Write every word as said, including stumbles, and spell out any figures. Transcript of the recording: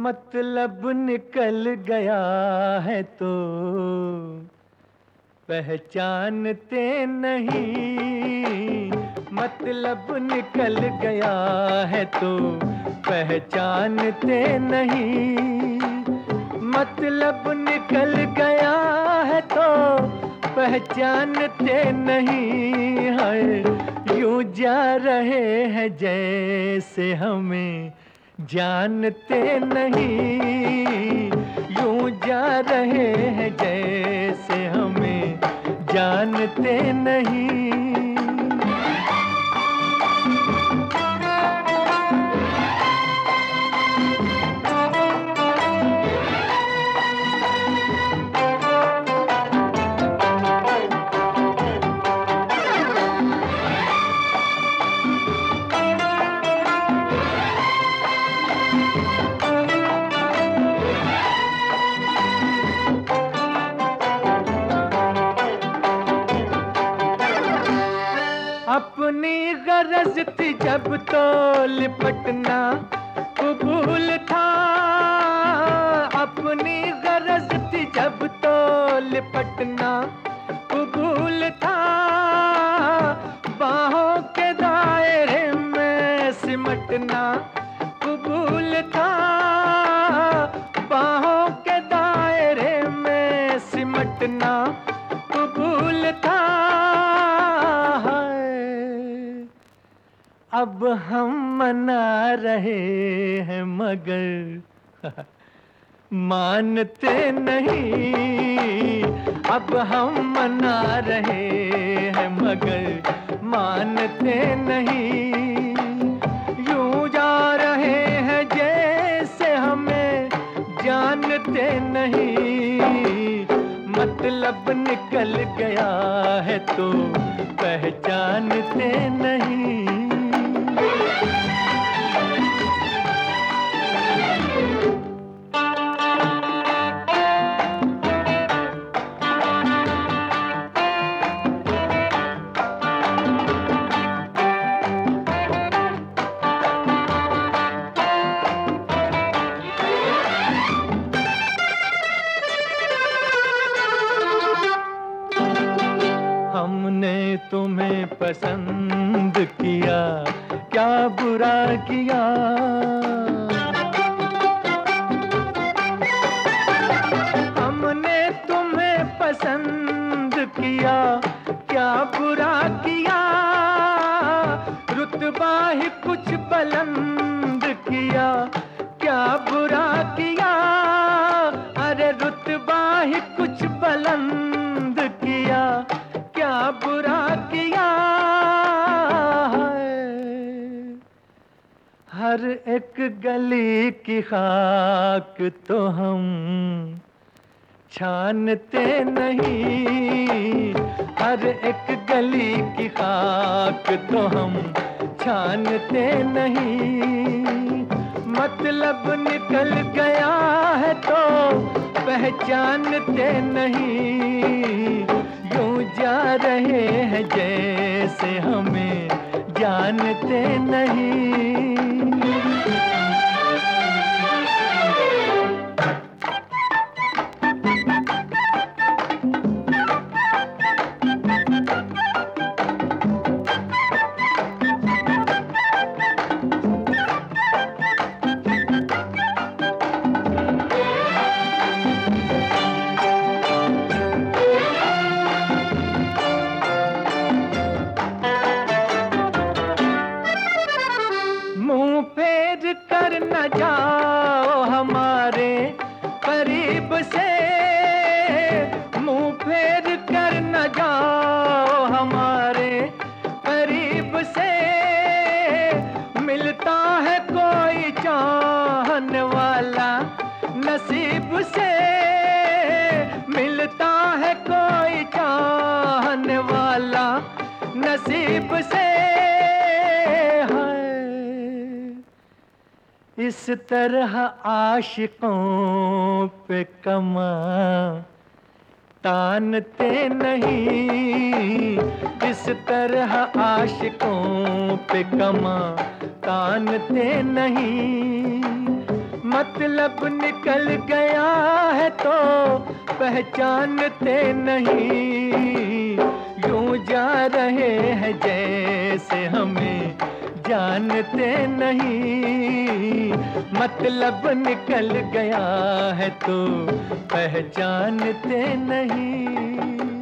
मतलब निकल गया है तो पहचानते नहीं, मतलब निकल गया है तो पहचानते नहीं, मतलब निकल गया है तो पहचानते नहीं है। यूं जा रहे हैं जैसे हमें जानते नहीं, यूं जा रहे हैं जैसे हमें जानते नहीं। अपनी गरज थी जब तो लिपटना कबूल था, अपनी गरज थी जब तो लिपटना कबूल था, बाहों के दायरे में सिमटना कबूल था, बाहों के दायरे में सिमटना कबूल था। अब हम मना रहे हैं मगर मानते नहीं, अब हम मना रहे हैं मगर मानते नहीं। यूं जा रहे हैं जैसे हमें जानते नहीं, मतलब निकल गया है तो पहचानते नहीं। हमने तुम्हें पसंद किया, क्या बुरा किया, हमने तुम्हें पसंद किया, क्या बुरा किया, रुतबा ही कुछ बुलंद किया, क्या बुरा किया, अरे रुतबा ही कुछ बुलंद किया, क्या बुरा किया है। हर एक गली की खाक तो हम छानते नहीं, हर एक गली की खाक तो हम छानते नहीं, मतलब निकल गया है तो पहचानते नहीं। यूं जा रहे हैं जैसे हमें जानते नहीं। मुंह फेर कर न जाओ हमारे करीब से, मुंह फेर कर न जाओ हमारे करीब से, मिलता है कोई चाहने वाला नसीब से, मिलता है कोई चाहने वाला नसीब से। इस तरह आशिकों पे कमा तानते नहीं, इस तरह आशिकों पे कमा तानते नहीं, मतलब निकल गया है तो पहचानते नहीं, यूं जा रहे हैं जैसे हमें जानते नहीं। मतलब निकल गया है तो पहचानते नहीं।